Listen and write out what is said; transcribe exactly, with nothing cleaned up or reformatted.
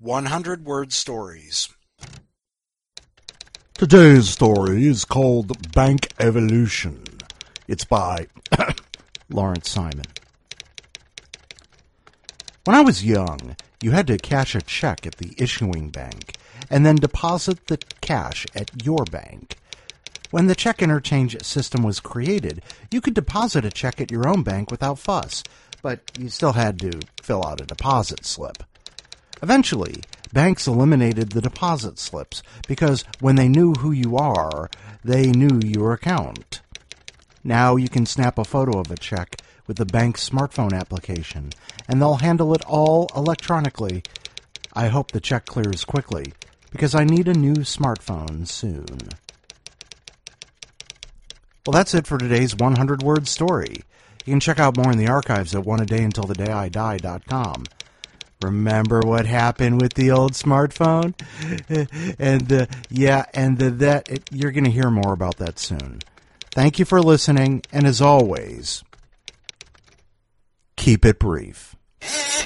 one hundred word stories. Today's story is called Bank Evolution. It's by Lawrence Simon. When I was young, you had to cash a check at the issuing bank and then deposit the cash at your bank. When the check interchange system was created, you could deposit a check at your own bank without fuss, but you still had to fill out a deposit slip. Eventually, banks eliminated the deposit slips because when they knew who you are, they knew your account. Now you can snap a photo of a check with the bank's smartphone application, and they'll handle it all electronically. I hope the check clears quickly, because I need a new smartphone soon. Well, that's it for today's one hundred word story. You can check out more in the archives at one a day until the day I die dot com. Remember what happened with the old smartphone? and uh, yeah, and uh, that it, you're going to hear more about that soon. Thank you for listening, and as always, keep it brief.